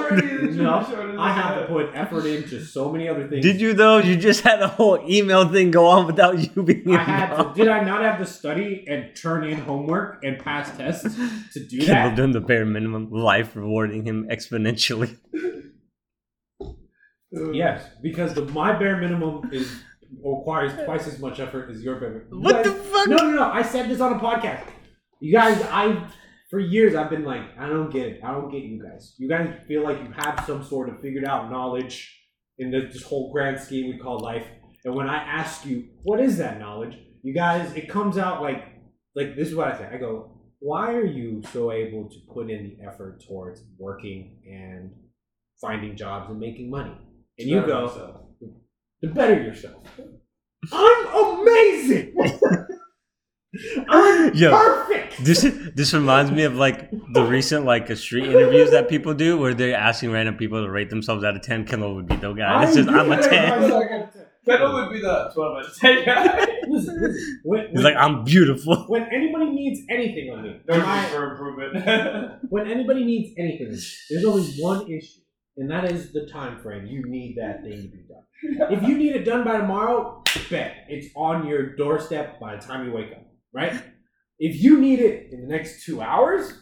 I have to put effort into so many other things. Did you though? You just had a whole email thing go on without you being involved. Did I not have to study and turn in homework and pass tests to do that? Kendall doing the bare minimum, life rewarding him exponentially. Yes, because my bare minimum requires twice as much effort as your bare minimum. What the fuck? No. I said this on a podcast. You guys, I for years I've been like, I don't get it. I don't get you guys. You guys feel like you have some sort of figured out knowledge in this whole grand scheme we call life. And when I ask you, what is that knowledge? You guys, it comes out like this is what I say. I go, why are you so able to put in the effort towards working and finding jobs and making money? And you go, to better yourself. I'm amazing. I'm perfect. This reminds me of like the recent like street interviews that people do where they're asking random people to rate themselves out of 10. Kendall would be the guy. It's just I'm a 10. Kendall would be the 12 out of 10 guy. Listen. He's like, I'm beautiful. When anybody needs anything on me, No need for improvement. when anybody needs anything, there's only one issue, and that is the time frame. You need that thing to be done. If you need it done by tomorrow, bet it's on your doorstep by the time you wake up, right? If you need it in the next 2 hours,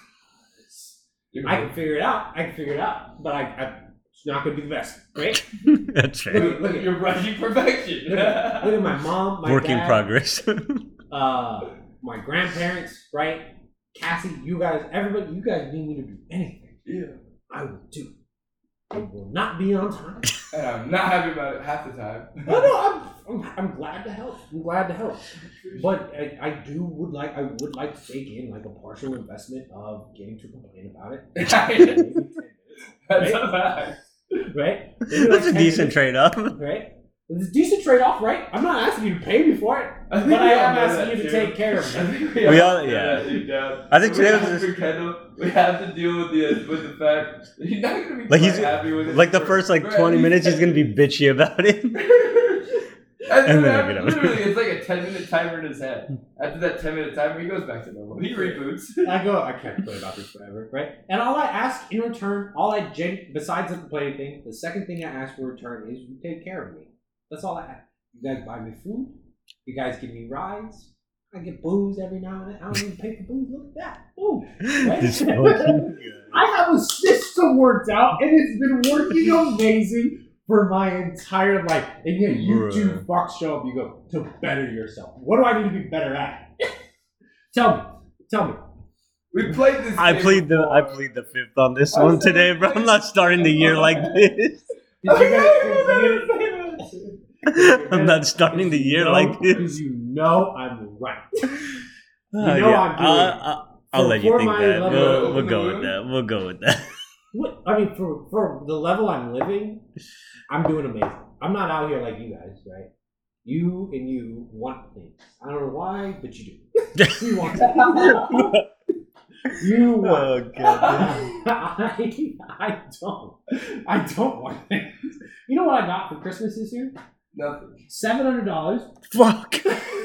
I can figure it out. But it's not going to be the best, right? That's fair. Look at You're rushing perfection. look at my mom, my Work in dad, progress. my grandparents, right? Cassie, you guys, everybody, you guys need me to do anything. Yeah. I will do. I will not be on time. And I'm not happy about it half the time. No, I'm glad to help. But I would like to take in like a partial investment of getting to complain about it. Maybe 10 minutes, That's a fact. right? Maybe That's a 10 decent minutes, trade-off. right? It's a decent trade-off, right? I'm not asking you to pay me for it, I think but I we all am know asking that you to too. take care of I me. think We all- know yeah. that deep down. I think So today we was have just- to, Kendall, we have to deal with the fact that he's not gonna be Like, quite he's- happy with it. Like the first like 20 minutes, he's gonna be bitchy about it. And And then then I get literally, it's like a 10-minute timer in his head. After that 10-minute timer, he goes back to normal. He reboots. I can't complain about this forever, right? And all I ask in return, besides the complaining thing, the second thing I ask in return is you take care of me. That's all I ask. You guys buy me food. You guys give me rides. I get booze every now and then. I don't even pay for booze. Look at that. Ooh. Right? This fucking I have a system worked out, and it's been working amazing for my entire life. And yet you two fucks show up, you go, to better yourself. What do I need to be better at? Tell me. We played this. I game plead before. the fifth on this one today, bro. I'm not starting the year like this. I'm not starting the year like this. Because you know I'm right. Oh, know yeah. I'm doing I'll let you for think my that. level- We'll go with that. We'll go with that. What I mean, for the level I'm living, I'm doing amazing. I'm not out here like you guys, right? You and you want things. I don't know why, but you do. You want things. You want. Oh god. I don't want things. You know what I got for Christmas this year? Nothing. $700. Fuck.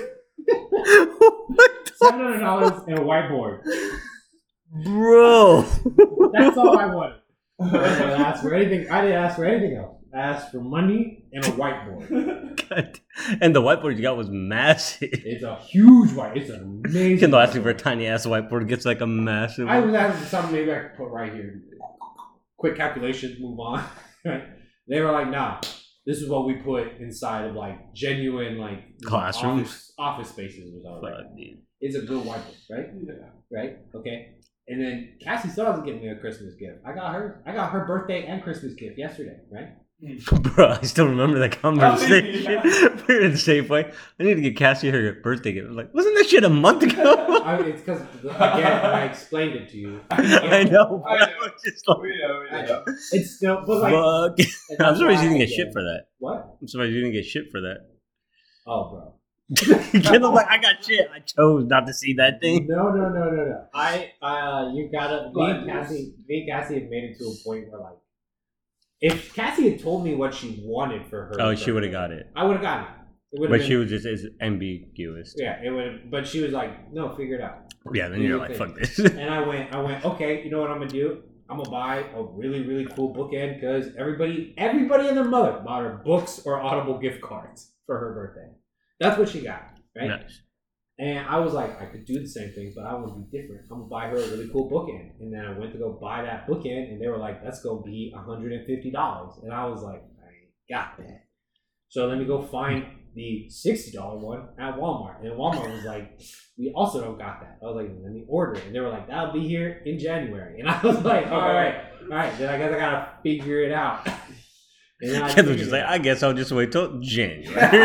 $700 and a whiteboard. Bro. That's all I wanted. I didn't ask for anything. I didn't ask for anything else. I asked for money and a whiteboard. God. And the whiteboard you got was massive. It's a huge white. It's an amazing. Kendall asking for a whiteboard. tiny ass whiteboard gets like a massive. I was asking for something maybe I could put right here. Quick calculations, move on. They were like, nah. This is what we put inside of like genuine like Classrooms. office spaces or something. Fuck, dude. It's a good whiteboard, right? Yeah. Right? Okay. And then Cassie still hasn't given me a Christmas gift. I got her birthday and Christmas gift yesterday, right? Bro, I still remember that conversation. yeah. We were in Safeway. I need to get Cassie her birthday gift. I was like, wasn't that shit a month ago? It's because again I explained it to you. I know. I know. It's just like, We know. It's still, but like, fuck. and I'm that's surprised why you didn't I get shit for that. What? I'm surprised you didn't get shit for that. Oh, bro. Kendall's like, I got shit. I chose not to see that thing. No. You gotta. Me and Cassie have made it to a point where like, if Cassie had told me what she wanted for her, Oh, she would have got it. I would have gotten it. It would've But been- she was just as ambiguous. Yeah, it would. But she was like, "No, figure it out." Yeah, then Do you're your like, thing. fuck this. And I went. Okay, you know what I'm gonna do? I'm gonna buy a really, really cool bookend because everybody and their mother bought her books or Audible gift cards for her birthday. That's what she got, right? Nice. And I was like, I could do the same thing, but I want to be different. I'm gonna buy her a really cool bookend. And then I went to go buy that bookend, and they were like, "That's gonna be $150." And I was like, I ain't got that. So let me go find the $60 one at Walmart. And Walmart was like, we also don't got that. I was like, let me order it. And they were like, that'll be here in January. And I was like, all right. Then I guess I gotta figure it out. And then Kendall just like, I guess I'll just wait till January.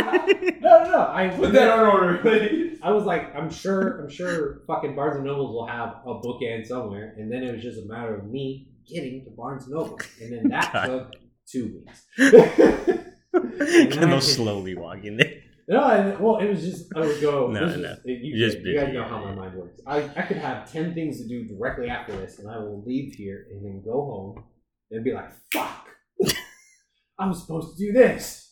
No. Put that on order, please. I was like, I'm sure fucking Barnes and Nobles will have a bookend somewhere. And then it was just a matter of me getting to Barnes and Noble. And then that took 2 weeks. Kendall slowly walking there. No, it was just, I would go, No. you guys know how my mind works. I could have 10 things to do directly after this, and I will leave here and then go home and be like, fuck, I was supposed to do this.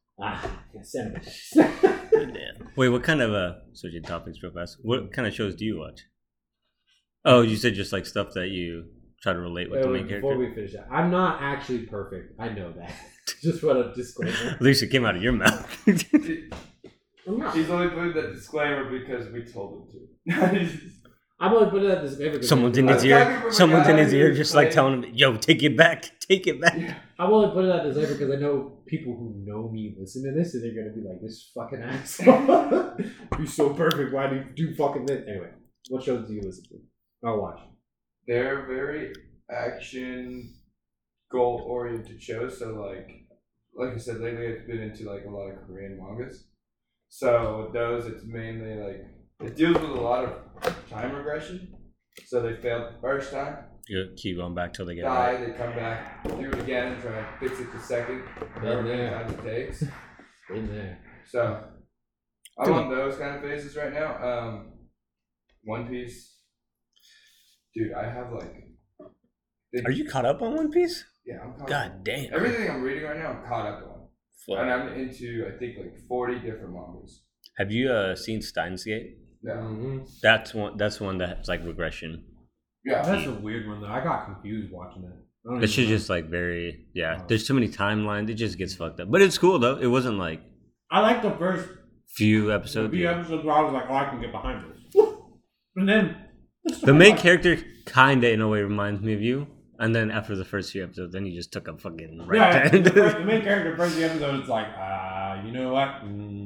7 minutes. Wait, what kind of, switching topics real fast, what kind of shows do you watch? Oh, you said just like stuff that you try to relate with the main character? Before we finish that, I'm not actually perfect. I know that. Just what a disclaimer. At least it came out of your mouth. I'm not. He's only putting that disclaimer because we told him to. I'm only putting that disclaimer because Someone's in his ear, just like telling him, yo, take it back. I'm only putting that disclaimer because I know people who know me listen to this and they're going to be like, this fucking asshole. You're so perfect. Why do you do fucking this? Anyway, what shows do you listen to? I'll watch. They're very action goal-oriented shows, so like I said, lately I've been into like a lot of Korean mangas. So with those, it's mainly like it deals with a lot of time regression. So they failed the first time, You keep going back till they get it die, right. they come back, do it again, and try and fix it the second, however many times it takes. In there. So I'm on those kind of phases right now. One Piece, dude, I have like. Are you caught up on One Piece? Yeah, I'm caught up. God damn. Everything I'm reading right now, I'm caught up on. And I'm into, I think, like 40 different mangas. Have you seen Steins Gate? No. Mm-hmm. That's one that's like regression. Yeah. That's a weird one, though. I got confused watching it. It's just like very, there's too many timelines. It just gets fucked up. But it's cool, though. It wasn't like I like the first few episodes. few episodes where I was like, oh, I can get behind this. And then The main character kind of, in a way, reminds me of you. And then after the first few episodes, then you just took a fucking right turn. The main character, first episode, it's like, you know what?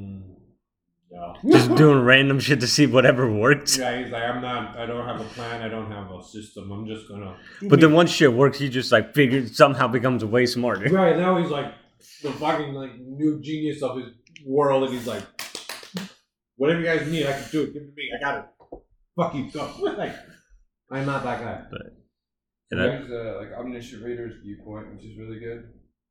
No. Just doing random shit to see whatever works. Yeah, he's like, I don't have a plan, I don't have a system, I'm just gonna. But then once shit works, he just like somehow becomes way smarter. Right, now he's like the fucking like new genius of his world, and he's like, whatever you guys need, I can do it. Give it to me, I got it. Fuck you, go. Like, I'm not that guy. But There's like Omniscient Reader's Viewpoint, which is really good.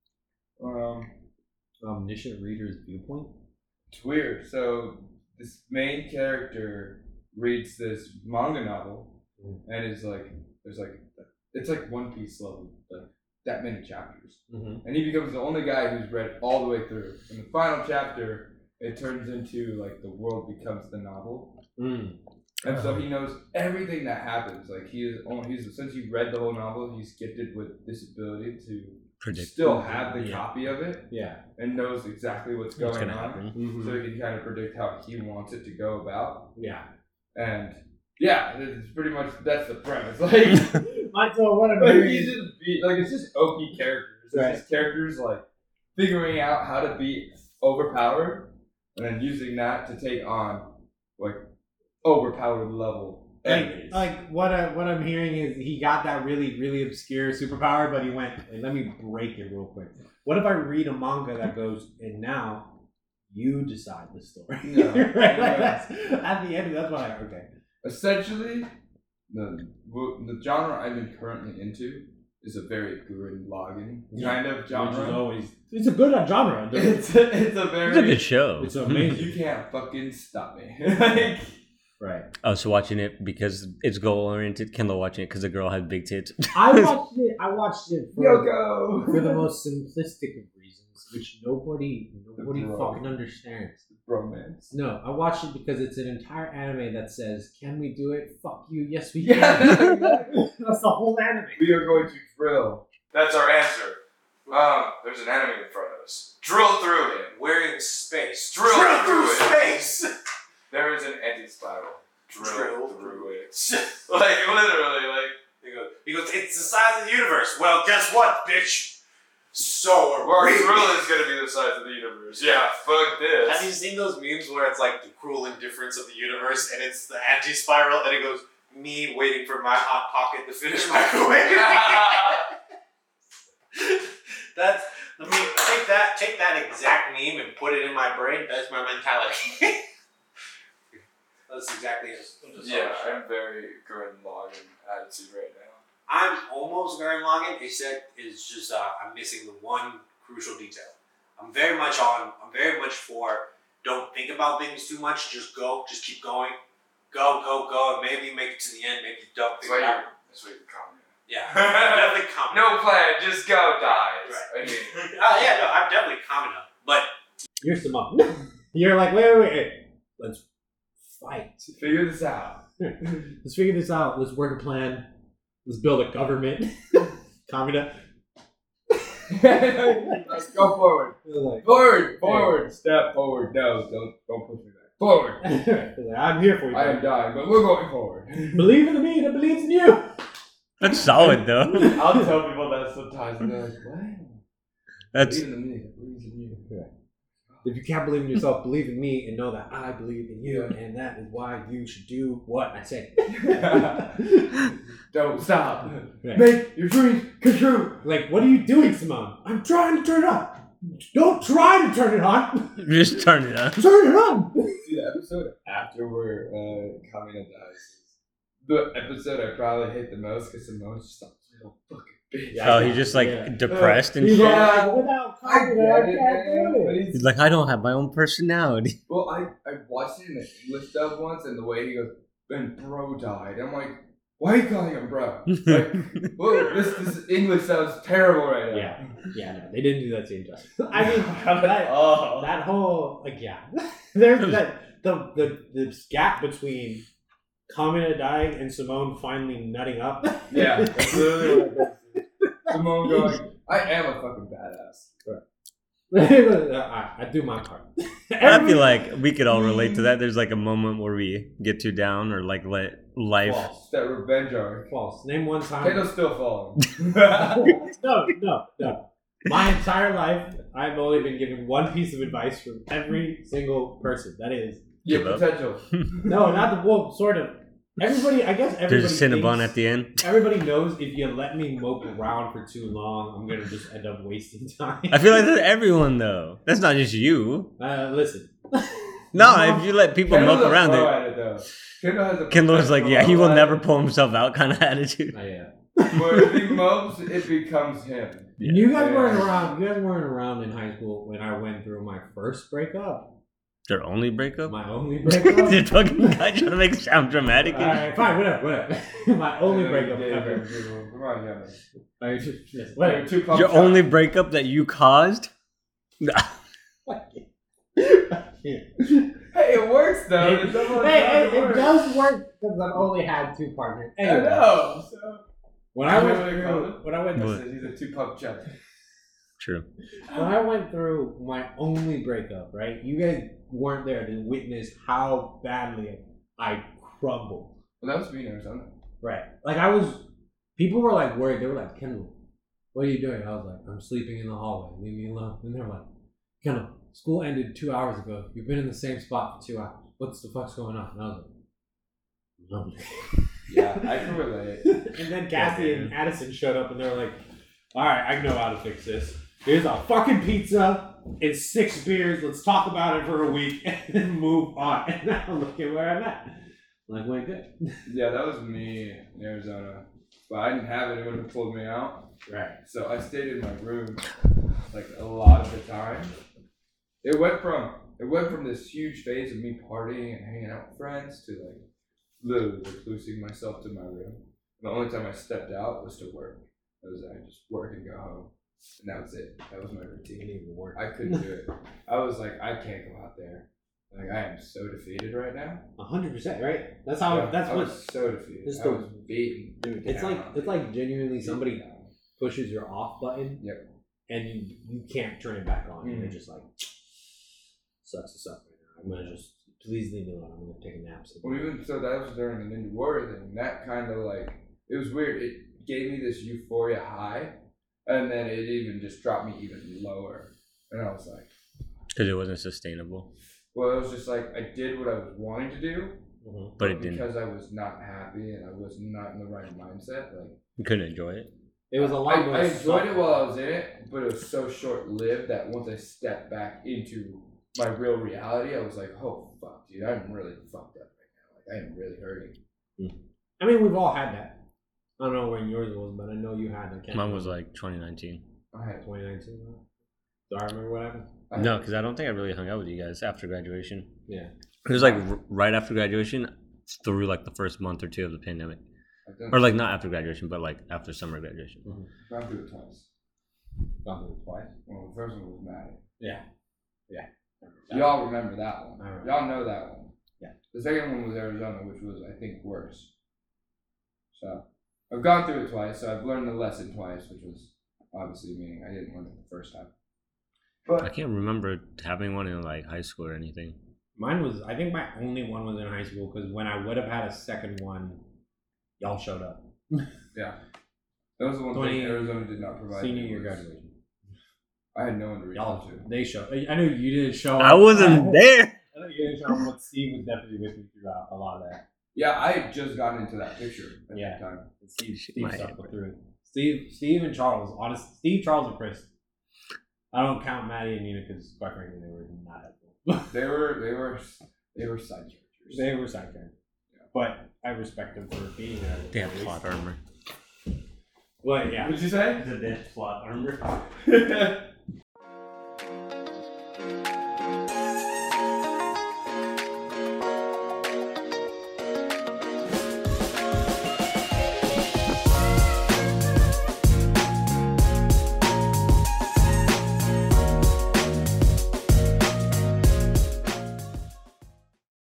Omniscient Reader's Viewpoint? It's weird. So this main character reads this manga novel, and is like, it's like One Piece level, like that many chapters, and he becomes the only guy who's read all the way through. In the final chapter, it turns into like the world becomes the novel. And so he knows everything that happens. Like he's since he read the whole novel, he's gifted with this ability to still have the copy of it. Yeah. And knows exactly what's going on. happen. So he can kind of predict how he wants it to go about. Yeah. And yeah, it's pretty much that's the premise. Like what it's just OP characters. It's just characters like figuring out how to be overpowered and then using that to take on like overpowered level enemies. Like what I'm hearing is he got that really, really obscure superpower, but he went, hey, let me break it real quick. What if I read a manga that goes, and now you decide the story? Yeah. Right? Like that's, at the end, that's what I, okay. Essentially, the genre I've been currently into is a very Gurren Lagann kind of genre. Which is always, it's a good genre. It's a good show. It's amazing. You can't fucking stop me. Like, right. Oh, so watching it because it's goal oriented. Kendall watching it because the girl had big tits. I watched it for the most simplistic of reasons, which nobody fucking understands. Romance. No, I watched it because it's an entire anime that says, "Can we do it? Fuck you, yes we Yeah, can." exactly. That's the whole anime. We are going to drill. That's our answer. There's an enemy in front of us. Drill through it. We're in space. Drill through space. There is an anti-spiral. Drill through it. Like literally, like he goes. It's the size of the universe. Well, guess what, bitch? so Well, agreed. Cruel is gonna be the size of the universe. Yeah, fuck this. Have you seen those memes where it's like the cruel indifference of the universe and it's the anti-spiral and it goes, me waiting for my hot pocket to finish microwave? That's, I mean, take that exact meme and put it in my brain. That's my mentality. That's exactly it. Yeah, I'm very Gurren Lagann attitude right now. I'm almost Gurren Lagann, except it's just I'm missing the one crucial detail. I'm very much for don't think about things too much. Just go, just keep going, go, and maybe you make it to the end. Maybe you don't think about it. That's what you're coming. Yeah, definitely comment. No plan, just go die. Right. I mean, Yeah, no, I'm definitely commenting. But You're Simone. You're like, wait. Let's fight. figure this out. Let's figure this out. Let's work a plan. Let's build a government. Kamina. Let's go forward. Like, Forward. Step forward. No, don't push me back. Forward. I'm here for you. I am dying, but we're going forward. Believe in me that believes in you. That's solid though. I'll tell people that sometimes, and they're like, "What?" That's Believe in me that believes in you. If you can't believe in yourself, believe in me and know that I believe in you, and that is why you should do what I say. Don't stop. Right. Make your dreams come true. Like, what are you doing, Simone? I'm trying to turn it on. Don't try to turn it on. just turn it on. Turn it on. See the episode after where Kamina dies. The episode I probably hate the most because Simone's just like, little fucking bitch. Oh, he's just like depressed and He's shit. like, without I Kamina, get I can't it, man, do but it. He's like, I don't have my own personality. Well, I watched it in the English dub once, and the way he goes, "Then bro died." I'm like, why are you calling him bro? Like, whoa, this English sounds terrible right now. Yeah, no, they didn't do that scene justice. I mean, Oh. that whole, like, yeah. There's that, the gap between Kamina dying and Simone finally nutting up. Yeah, that's literally what it is. Simone going, I am a fucking badass. I do my part. I feel like we could all relate to that. There's like a moment where we get too down or like let life. False. It's that revenge arc. False. Name one time. Kato's still falling. No. My entire life, I've only been given one piece of advice from every single person. That is, Your Give up. potential. no, not the, well, sort of. Everybody, I guess everybody There's a Cinnabon thinks- at the end. Everybody knows if you let me mope around for too long, I'm gonna just end up wasting time. I feel like that's everyone though. That's not just you. Listen. No, if you let people Kendall's mope a around pro it. at it though. Kendall has a Kendall was like, yeah, he will never pull himself out kind of attitude. Yeah. But if he mopes, it becomes him. You guys Yeah. weren't around. You guys weren't around in high school when I went through my first breakup. Their only breakup? My only breakup. Did fucking guy trying to make it sound dramatic? Alright, fine, whatever. My only breakup ever. Come on, yeah. Whatever. Two pump Your shots. only breakup that you caused? Hey, it works though. Hey, It doesn't it work. does work because I've only had two partners. I Anyway, know. So. when I went What do you call through, it? when I went, What? He's a two pump shot. True. when I went through my only breakup, right? You guys weren't there to witness how badly I crumbled. Well, that was me in Arizona. Right. Like I was, people were like worried. They were like, Kendall, what are you doing? I was like, I'm sleeping in the hallway. Leave me alone. And they're like, Kendall, school ended 2 hours ago. You've been in the same spot for 2 hours. What's the fuck's going on? And I was like, no. Yeah, I can relate. And then Cassie and Addison showed up and they were like, all right, I know how to fix this. Here's a fucking pizza and 6 beers. Let's talk about it for a week and then move on. And now look at where I'm at. Like, wait, good. Yeah, that was me in Arizona. But I didn't have anyone who pulled me out. Right. So I stayed in my room like a lot of the time. It went from this huge phase of me partying and hanging out with friends to like literally reclusing myself to my room. The only time I stepped out was to work. I just work and go home. And that was it. That was my It routine. didn't even work. I couldn't do it. I was like, I can't go out there. Like I am so defeated right now. 100%, right? That's how. Yeah, that's I what. was so defeated. It's I the- was beaten. Dude, it's like genuinely somebody pushes your off button. Yep. And you can't turn it back on. And Mhm. you're just like, sucks to suck right now. I'm gonna just please leave me alone. I'm gonna take a nap. Well, even so, that was during the Ninja Warrior thing. That kind of like, it was weird. It gave me this euphoria high, And then it even just dropped me even lower. And I was like, Because it wasn't sustainable. well, it was just like I did what I was wanting to do, But it didn't. because I was not happy and I was not in the right mindset. Like You couldn't enjoy it. It was a lot. I enjoyed it while I was in it, but it was so short lived that once I stepped back into my real reality, I was like, oh fuck, dude, I'm really fucked up right now. Like I am really hurting. I mean, we've all had that. I don't know when yours was, but I know you had it. Mine was like 2019. I had 2019. Do I remember what happened? No, because I don't think I really hung out with you guys after graduation. Yeah. It was like right after graduation through like the first month or two of the pandemic. I've done Or like not after graduation, but like after summer graduation. gone through it twice. Gone through it twice. Well, the first one was Maddie. Yeah. Y'all remember that one. I remember. Y'all know that one. Yeah. The second one was Arizona, which was, I think, worse. So, I've gone through it twice, so I've learned the lesson twice, which was obviously meaning I didn't learn it the first time. I But, can't remember having one in like high school or anything. Mine was, I think my only one was in high school because when I would have had a second one, y'all showed up. yeah. That was the one thing Arizona did not provide. Senior me year was- graduation. I had no one to reach Y'all, out to. they showed. I knew you didn't show up. I wasn't there. I know you didn't show up, but Steve was definitely with me throughout a lot of that. Yeah, I had just gotten into that picture at Yeah. that time. Steve My stuck head, through it. Steve and Charles. Honest, Steve, Charles, and Chris. I don't count Maddie and Nina because quite frankly they were not helpful. They were side characters. They were side characters. But I respect them for being there. They have plot armor. Well, yeah. What did you say? It's a dead plot armor.